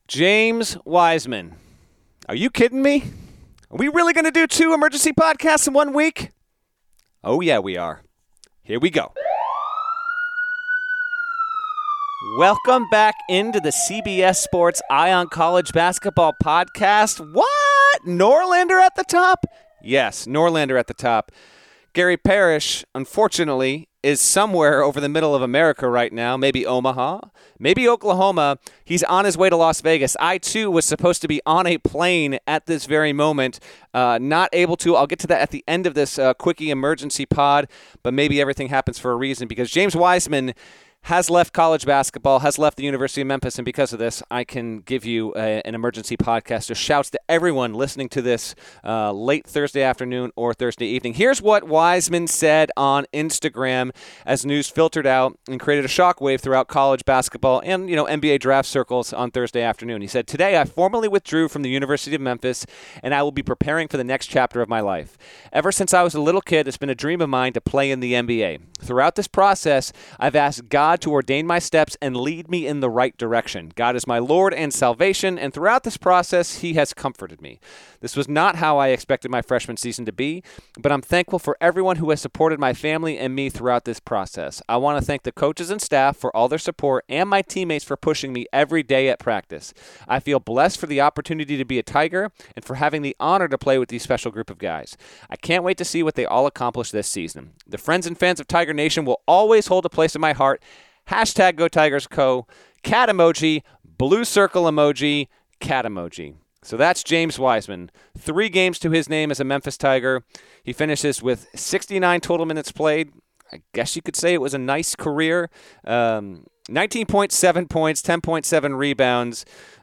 James Wiseman. Are you kidding me? Are we really going to do 2 emergency podcasts in 1 week? Oh, yeah, we are. Here we go. Welcome back into the CBS Sports Eye on College Basketball podcast. What? Norlander at the top? Yes, Norlander at the top. Gary Parrish, unfortunately, is somewhere over the middle of America right now, maybe Omaha, maybe Oklahoma. He's on his way to Las Vegas. I, too, was supposed to be on a plane at this very moment, not able to. I'll get to that at the end of this quickie emergency pod, but maybe everything happens for a reason because James Wiseman has left college basketball, has left the University of Memphis, and because of this, I can give you an emergency podcast. So shouts to everyone listening to this late Thursday afternoon or Thursday evening. Here's what Wiseman said on Instagram as news filtered out and created a shockwave throughout college basketball and, NBA draft circles on Thursday afternoon. He said, "Today I formally withdrew from the University of Memphis, and I will be preparing for the next chapter of my life. Ever since I was a little kid, it's been a dream of mine to play in the NBA. Throughout this process, I've asked God to ordain my steps and lead me in the right direction. God is my Lord and salvation, and throughout this process, He has comforted me. This was not how I expected my freshman season to be, but I'm thankful for everyone who has supported my family and me throughout this process. I want to thank the coaches and staff for all their support and my teammates for pushing me every day at practice. I feel blessed for the opportunity to be a Tiger and for having the honor to play with these special group of guys. I can't wait to see what they all accomplish this season. The friends and fans of Tiger Nation will always hold a place in my heart. Hashtag Go Tigers Co. Cat emoji, blue circle emoji, cat emoji." So that's James Wiseman. 3 games to his name as a Memphis Tiger. He finishes with 69 total minutes played. I guess you could say it was a nice career. 19.7 points, 10.7 rebounds.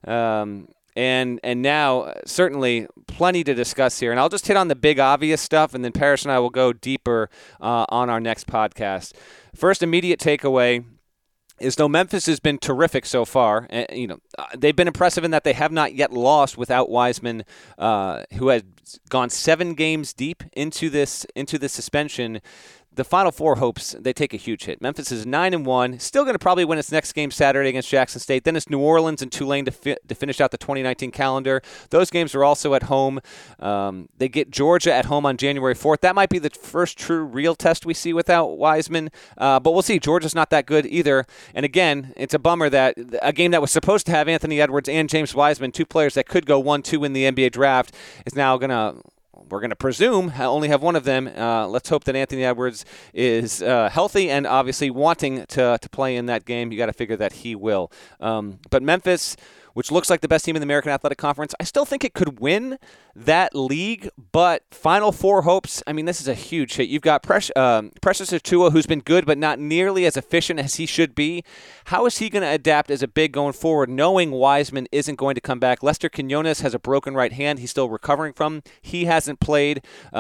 And now, certainly, plenty to discuss here. And I'll just hit on the big obvious stuff, and then Parrish and I will go deeper on our next podcast. First immediate takeaway is though Memphis has been terrific so far, they've been impressive in that they have not yet lost without Wiseman, who has gone 7 games deep into this suspension. The Final Four hopes they take a huge hit. Memphis is 9-1, still going to probably win its next game Saturday against Jackson State. Then it's New Orleans and Tulane to finish out the 2019 calendar. Those games are also at home. They get Georgia at home on January 4th. That might be the first true real test we see without Wiseman, but we'll see. Georgia's not that good either. And again, it's a bummer that a game that was supposed to have Anthony Edwards and James Wiseman, 2 players that could go 1-2 in the NBA draft, is now we're going to presume only have one of them. Let's hope that Anthony Edwards is healthy and obviously wanting to play in that game. You got to figure that he will. But Memphis, which looks like the best team in the American Athletic Conference, I still think it could win that league, but Final Four hopes, this is a huge hit. You've got Precious Achiuwa, who's been good, but not nearly as efficient as he should be. How is he going to adapt as a big going forward, knowing Wiseman isn't going to come back? Lester Quinones has a broken right hand he's still recovering from. He hasn't played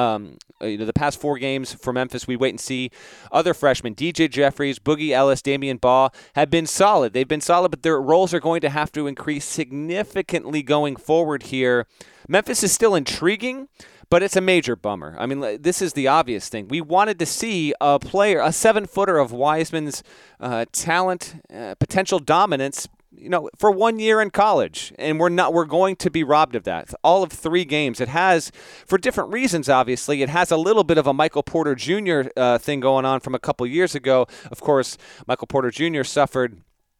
the past 4 games for Memphis. We wait and see. Other freshmen, DJ Jeffries, Boogie Ellis, Damian Baugh, have been solid. They've been solid, but their roles are going to have to increase significantly going forward here. Memphis is still intriguing, but it's a major bummer. This is the obvious thing. We wanted to see a player, a 7-footer of Wiseman's talent, potential dominance, for 1 year in college, and we're going to be robbed of that. All of 3 games. It has, for different reasons, obviously, it has a little bit of a Michael Porter Jr. Thing going on from a couple years ago. Of course, Michael Porter Jr. suffered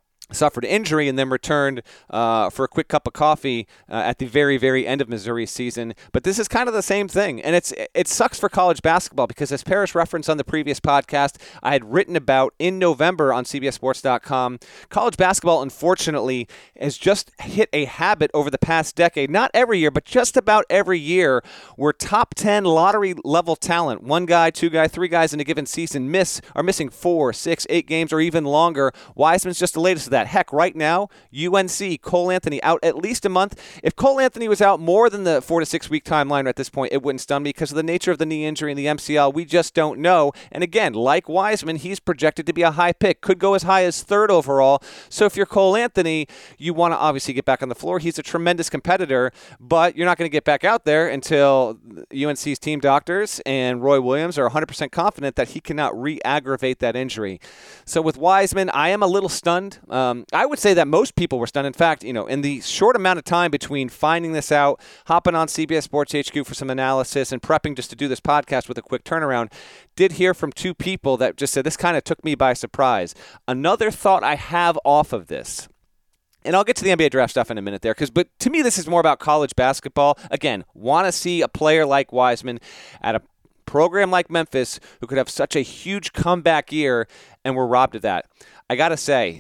injury and then returned for a quick cup of coffee at the very, very end of Missouri's season. But this is kind of the same thing. And it sucks for college basketball because, as Parrish referenced on the previous podcast, I had written about in November on CBSSports.com, college basketball, unfortunately, has just hit a habit over the past decade. Not every year, but just about every year, where top 10 lottery-level talent, 1 guy, 2 guy, 3 guys in a given season are missing 4, 6, 8 games or even longer. Wiseman's just the latest of that. Heck, right now, UNC, Cole Anthony out at least a month. If Cole Anthony was out more than the 4 to 6 week timeline at this point, it wouldn't stun me because of the nature of the knee injury and the MCL. We just don't know. And again, like Wiseman, he's projected to be a high pick, could go as high as 3rd overall. So if you're Cole Anthony, you want to obviously get back on the floor. He's a tremendous competitor, but you're not going to get back out there until UNC's team doctors and Roy Williams are 100% confident that he cannot re-aggravate that injury. So with Wiseman, I am a little stunned. I would say that most people were stunned. In fact, in the short amount of time between finding this out, hopping on CBS Sports HQ for some analysis, and prepping just to do this podcast with a quick turnaround, did hear from two people that just said this kind of took me by surprise. Another thought I have off of this, and I'll get to the NBA draft stuff in a minute there, but to me this is more about college basketball. Again, want to see a player like Wiseman at a program like Memphis who could have such a huge comeback year, and we're robbed of that. I got to say,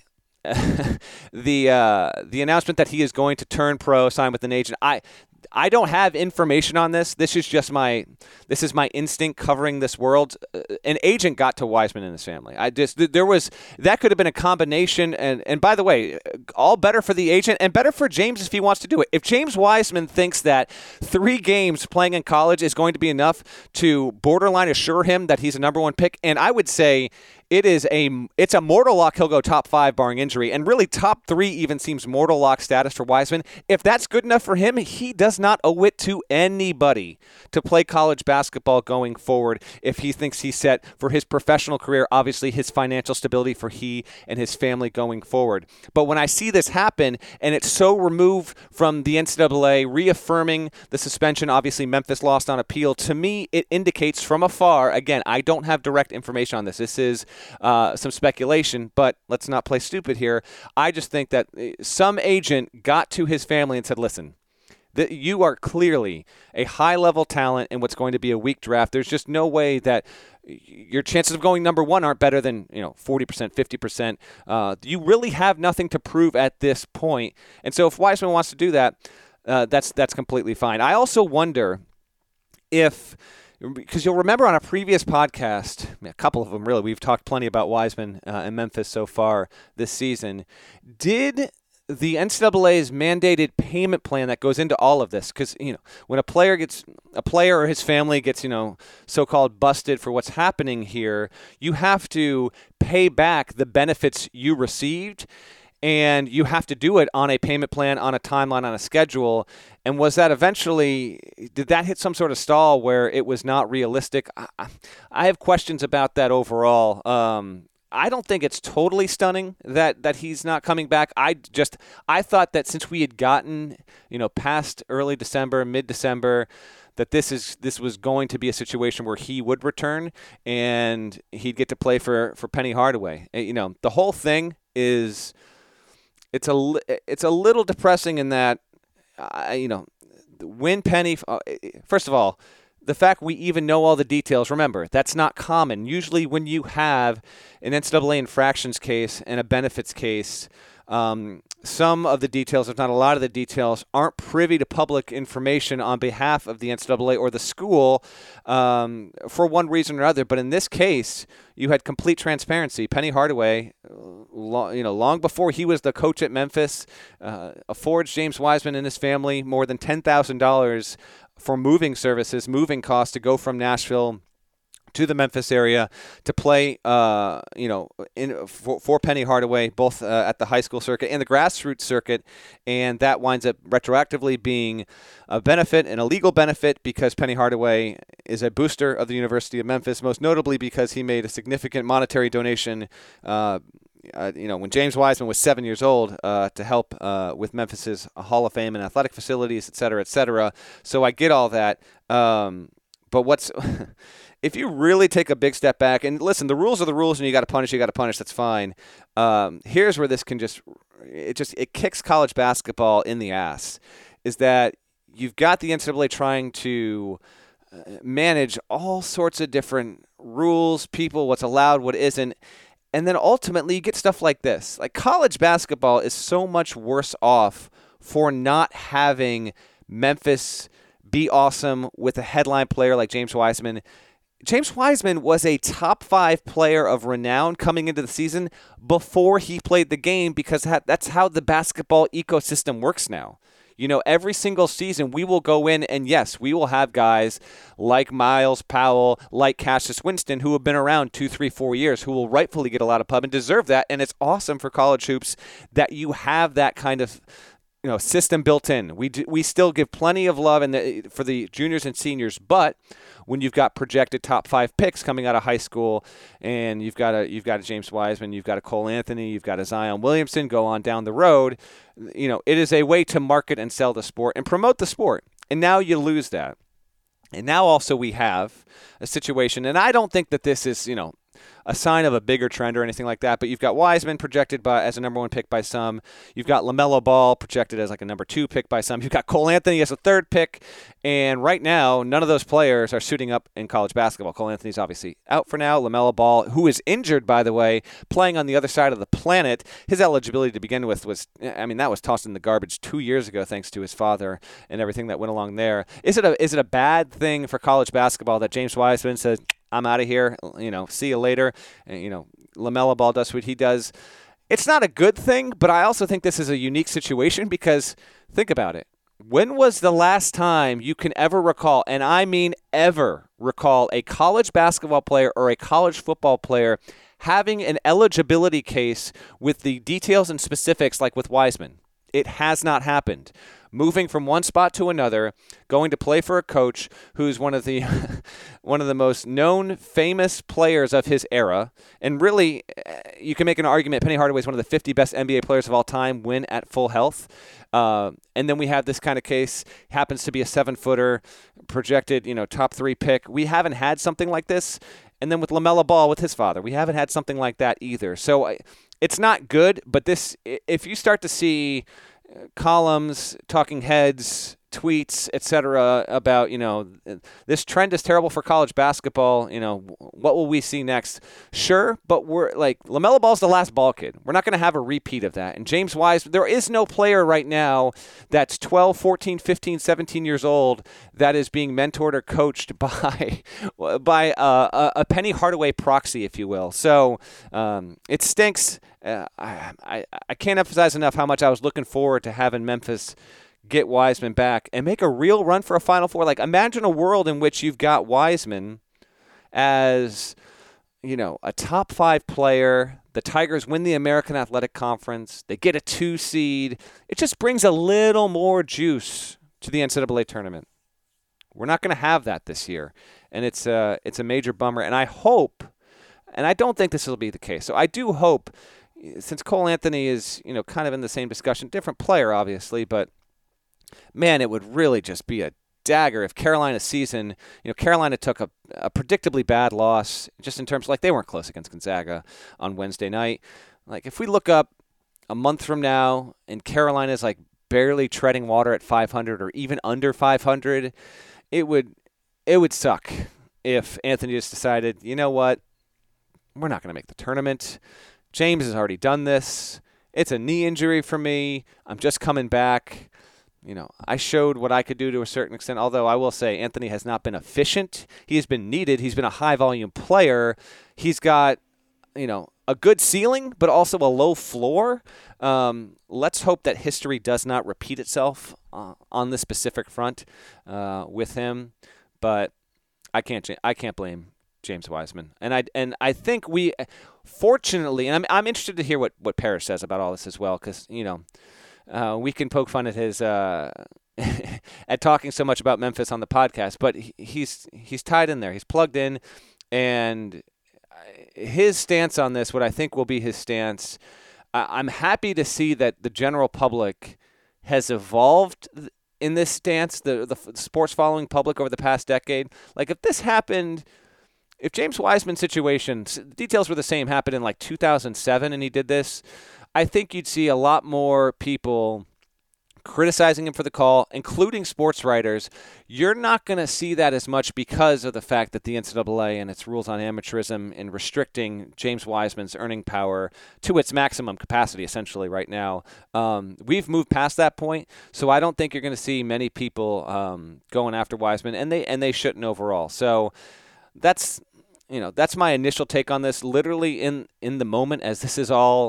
the announcement that he is going to turn pro, sign with an agent, I don't have information on this. This is my instinct covering this world. An agent got to Wiseman and his family. That could have been a combination. And by the way, all better for the agent and better for James if he wants to do it. If James Wiseman thinks that 3 games playing in college is going to be enough to borderline assure him that he's a number 1 pick, and I would say it's a mortal lock. He'll go top 5 barring injury, and really top 3 even seems mortal lock status for Wiseman. If that's good enough for him, he does not owe it to anybody to play college basketball going forward. If he thinks he's set for his professional career, obviously his financial stability for he and his family going forward. But when I see this happen, and it's so removed from the NCAA reaffirming the suspension, obviously Memphis lost on appeal. To me, it indicates from afar. Again, I don't have direct information on this. This is some speculation, but let's not play stupid here. I just think that some agent got to his family and said, listen, you are clearly a high-level talent in what's going to be a weak draft. There's just no way that your chances of going number 1 aren't better than 40%, 50%. You really have nothing to prove at this point. And so if Wiseman wants to do that, that's completely fine. I also wonder because you'll remember on a previous podcast, a couple of them really, we've talked plenty about Wiseman and Memphis so far this season. Did the NCAA's mandated payment plan that goes into all of this, because when a player or his family gets so-called busted for what's happening here, you have to pay back the benefits you received. And you have to do it on a payment plan, on a timeline, on a schedule. And did that hit some sort of stall where it was not realistic? I have questions about that overall. I don't think it's totally stunning that he's not coming back. I thought that since we had gotten, past early December, mid-December, that this was going to be a situation where he would return and he'd get to play for Penny Hardaway. The whole thing is... It's a little depressing in that, when Penny, first of all, the fact we even know all the details, remember, that's not common. Usually when you have an NCAA infractions case and a benefits case, some of the details, if not a lot of the details, aren't privy to public information on behalf of the NCAA or the school for one reason or other. But in this case, you had complete transparency. Penny Hardaway, long before he was the coach at Memphis, affords James Wiseman and his family more than $10,000 for moving services, moving costs to go from Nashville to the Memphis area to play, for Penny Hardaway, both at the high school circuit and the grassroots circuit, and that winds up retroactively being a benefit, and a legal benefit, because Penny Hardaway is a booster of the University of Memphis, most notably because he made a significant monetary donation when James Wiseman was 7 years old, to help with Memphis's Hall of Fame and athletic facilities, et cetera, et cetera. So I get all that. But if you really take a big step back, and listen, the rules are the rules, and you got to punish, that's fine. Here's where this can it kicks college basketball in the ass, is that you've got the NCAA trying to manage all sorts of different rules, people, what's allowed, what isn't. And then ultimately you get stuff like this. Like, college basketball is so much worse off for not having Memphis be awesome with a headline player like James Wiseman. James Wiseman was a top 5 player of renown coming into the season before he played the game, because that's how the basketball ecosystem works now. Every single season we will go in and, yes, we will have guys like Miles Powell, like Cassius Winston, who have been around 2, 3, 4 years, who will rightfully get a lot of pub and deserve that. And it's awesome for college hoops that you have that kind of system built in. We still give plenty of love for the juniors and seniors, but when you've got projected top 5 picks coming out of high school, and you've got a James Wiseman, you've got a Cole Anthony, you've got a Zion Williamson, go on down the road. It is a way to market and sell the sport and promote the sport. And now you lose that. And now also we have a situation, and I don't think that this is, a sign of a bigger trend or anything like that, but you've got Wiseman projected as a number 1 pick by some. You've got LaMelo Ball projected as like a number 2 pick by some. You've got Cole Anthony as a 3rd pick, and right now, none of those players are suiting up in college basketball. Cole Anthony's obviously out for now. LaMelo Ball, who is injured, by the way, playing on the other side of the planet, his eligibility to begin with that was tossed in the garbage 2 years ago thanks to his father and everything that went along there. Is it a bad thing for college basketball that James Wiseman said, I'm out of here, see you later. And, LaMelo Ball does what he does. It's not a good thing, but I also think this is a unique situation because think about it. When was the last time you can ever recall, and I mean ever recall, a college basketball player or a college football player having an eligibility case with the details and specifics like with Wiseman? It has not happened. Moving from one spot to another, going to play for a coach who's one of the most known, famous players of his era, and really, you can make an argument. Penny Hardaway is one of the 50 best NBA players of all time when at full health. And then we have this kind of case. Happens to be a 7-footer, projected, top 3 pick. We haven't had something like this. And then with LaMelo Ball, with his father, we haven't had something like that either. So it's not good. But if you start to see columns, talking heads, tweets, etc. about, this trend is terrible for college basketball. What will we see next? Sure, but we're like, LaMelo Ball's the last ball kid. We're not going to have a repeat of that. And James Wiseman, there is no player right now that's 12, 14, 15, 17 years old that is being mentored or coached by a Penny Hardaway proxy, if you will. So it stinks. I can't emphasize enough how much I was looking forward to having Memphis get Wiseman back and make a real run for a Final Four. Like, imagine a world in which you've got Wiseman as, a top 5 player. The Tigers win the American Athletic Conference. They get a 2 seed. It just brings a little more juice to the NCAA tournament. We're not going to have that this year, and it's a major bummer. And I hope, and I don't think this will be the case, so I do hope, since Cole Anthony is, kind of in the same discussion, different player, obviously, but man, it would really just be a dagger if Carolina's season, Carolina took a predictably bad loss just in terms of, they weren't close against Gonzaga on Wednesday night. If we look up a month from now and Carolina's barely treading water at 500 or even under 500, it would suck if Anthony just decided, you know what, we're not going to make the tournament. James has already done this. It's a knee injury for me. I'm just coming back. I showed what I could do to a certain extent, although I will say Anthony has not been efficient. He has been needed. He's been a high-volume player. He's got, a good ceiling, but also a low floor. Let's hope that history does not repeat itself on this specific front with him. But I can't blame James Wiseman. And I think we, fortunately, and I'm interested to hear what Parrish says about all this as well, because, we can poke fun at his at talking so much about Memphis on the podcast, but he's tied in there. He's plugged in, and his stance on this, what I think will be his stance, I'm happy to see that the general public has evolved in this stance, the sports following public over the past decade. If this happened, if James Wiseman's situation, the details were the same, happened in 2007 and he did this, I think you'd see a lot more people criticizing him for the call, including sports writers. You're not going to see that as much because of the fact that the NCAA and its rules on amateurism and restricting James Wiseman's earning power to its maximum capacity essentially right now. We've moved past that point, so I don't think you're going to see many people going after Wiseman, and they shouldn't overall. So that's my initial take on this. Literally in the moment as this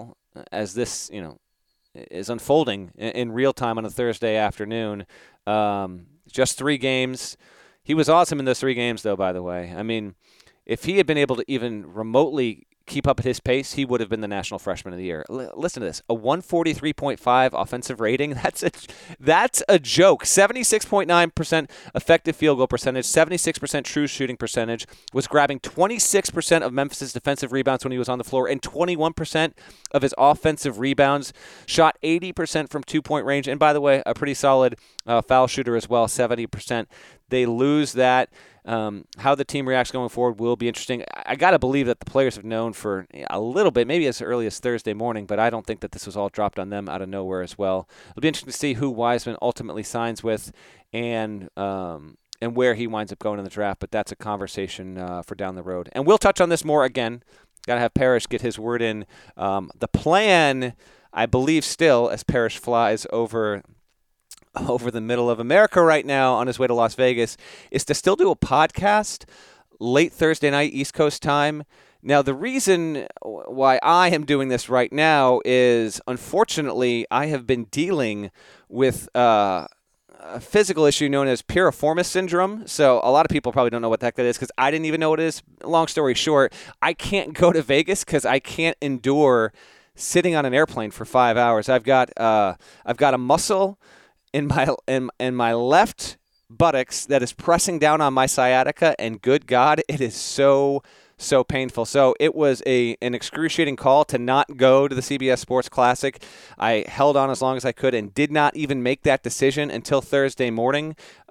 is unfolding in real time on a Thursday afternoon. Just 3 games. He was awesome in those 3 games, though, by the way. I mean, if he had been able to even remotely keep up at his pace, he would have been the National Freshman of the Year. Listen to this. A 143.5 offensive rating. That's a joke. 76.9% effective field goal percentage, 76% true shooting percentage, was grabbing 26% of Memphis' defensive rebounds when he was on the floor, and 21% of his offensive rebounds, shot 80% from two-point range, and by the way, a pretty solid foul shooter as well, 70%. They lose that. How the team reacts going forward will be interesting. I got to believe that the players have known for a little bit, maybe as early as Thursday morning, but I don't think that this was all dropped on them out of nowhere as well. It'll be interesting to see who Wiseman ultimately signs with and where he winds up going in the draft, but that's a conversation for down the road. And we'll touch on this more again. Got to have Parrish get his word in. The plan, I believe still, as Parrish flies over the middle of America right now on his way to Las Vegas, is to still do a podcast late Thursday night East Coast time. Now, the reason why I am doing this right now is, unfortunately, I have been dealing with a physical issue known as piriformis syndrome. So a lot of people probably don't know what the heck that is because I didn't even know what it is. Long story short, I can't go to Vegas because I can't endure sitting on an airplane for 5 hours. I've got a muscle in my left buttocks that is pressing down on my sciatica, and good God, it is so painful. So it was an excruciating call to not go to the CBS Sports Classic. I held on as long as I could and did not even make that decision until Thursday morning.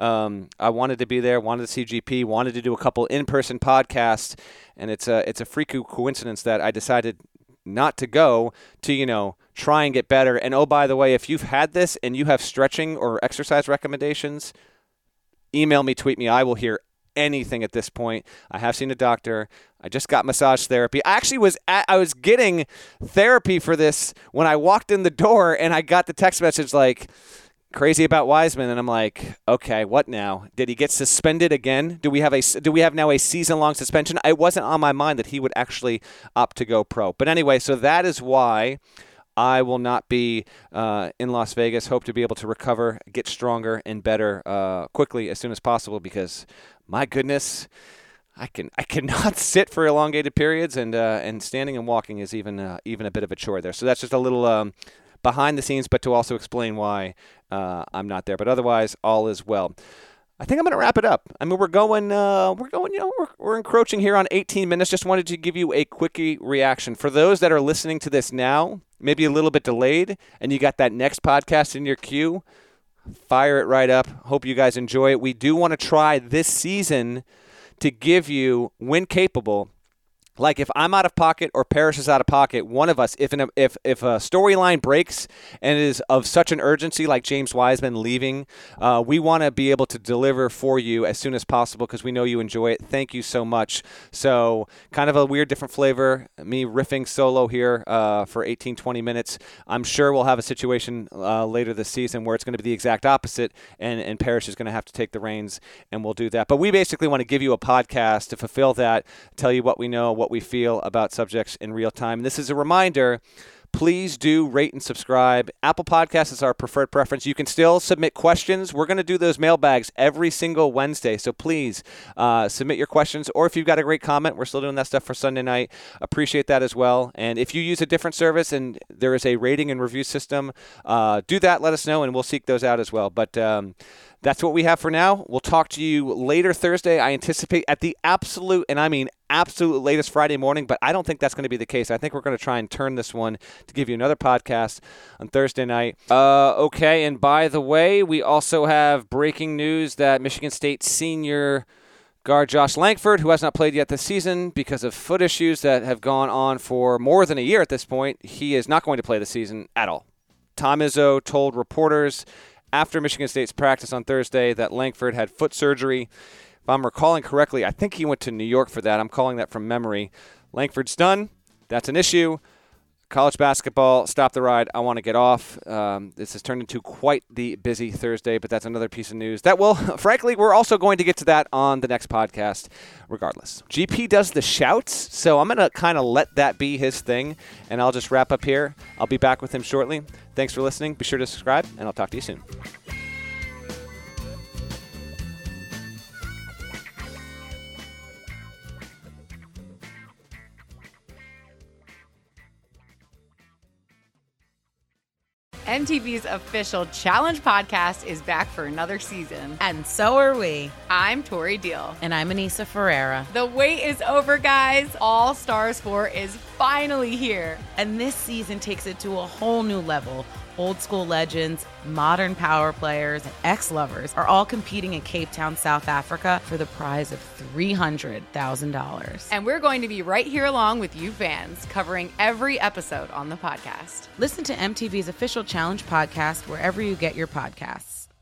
I wanted to be there, wanted to see GP, wanted to do a couple in-person podcasts, and it's a freak coincidence that I decided not to go to, try and get better. And oh, by the way, if you've had this and you have stretching or exercise recommendations, email me, tweet me. I will hear anything at this point. I have seen a doctor. I just got massage therapy. I was getting therapy for this when I walked in the door, and I got the text message like, crazy about Wiseman, and I'm like, okay, what now? Did he get suspended again? Do we have now a season-long suspension? It wasn't on my mind that he would actually opt to go pro. But anyway, so that is why I will not be in Las Vegas. Hope to be able to recover, get stronger and better quickly as soon as possible because, my goodness, I cannot sit for elongated periods, and standing and walking is even a bit of a chore there. So that's just a little behind the scenes, but to also explain why I'm not there. But otherwise, all is well. I think I'm going to wrap it up. I mean, we're encroaching here on 18 minutes. Just wanted to give you a quickie reaction. For those that are listening to this now, maybe a little bit delayed, and you got that next podcast in your queue, fire it right up. Hope you guys enjoy it. We do want to try this season to give you, when capable, like if I'm out of pocket or Parrish is out of pocket, one of us, if a storyline breaks and is of such an urgency like James Wiseman leaving, we want to be able to deliver for you as soon as possible because we know you enjoy it. Thank you so much. So kind of a weird, different flavor, me riffing solo here for 18, 20 minutes. I'm sure we'll have a situation later this season where it's going to be the exact opposite, and Parrish is going to have to take the reins, and we'll do that. But we basically want to give you a podcast to fulfill that, tell you what we know, what we feel about subjects in real time. This is a reminder. Please do rate and subscribe. Apple Podcasts is our preferred preference. You can still submit questions. We're going to do those mailbags every single Wednesday, so please submit your questions. Or if you've got a great comment, we're still doing that stuff for Sunday night. Appreciate that as well. And if you use a different service and there is a rating and review system, do that. Let us know, and we'll seek those out as well. But that's what we have for now. We'll talk to you later Thursday. I anticipate at the absolute, and I mean absolute latest Friday morning, but I don't think that's going to be the case. I think we're going to try and turn this one to give you another podcast on Thursday night. Okay, and by the way, we also have breaking news that Michigan State senior guard Josh Langford, who has not played yet this season because of foot issues that have gone on for more than a year at this point, he is not going to play the season at all. Tom Izzo told reporters after Michigan State's practice on Thursday that Langford had foot surgery. If I'm recalling correctly, I think he went to New York for that. I'm calling that from memory. Langford's done. That's an issue. College basketball, stop the ride. I want to get off. This has turned into quite the busy Thursday, but that's another piece of news that will, frankly, we're also going to get to that on the next podcast regardless. GP does the shouts, so I'm going to kind of let that be his thing, and I'll just wrap up here. I'll be back with him shortly. Thanks for listening. Be sure to subscribe, and I'll talk to you soon. MTV's official Challenge podcast is back for another season. And so are we. I'm Tori Deal. And I'm Anissa Ferreira. The wait is over, guys. All Stars 4 is finally here. And this season takes it to a whole new level. Old school legends, modern power players, and ex-lovers are all competing in Cape Town, South Africa for the prize of $300,000. And we're going to be right here along with you fans, covering every episode on the podcast. Listen to MTV's official Challenge podcast wherever you get your podcasts.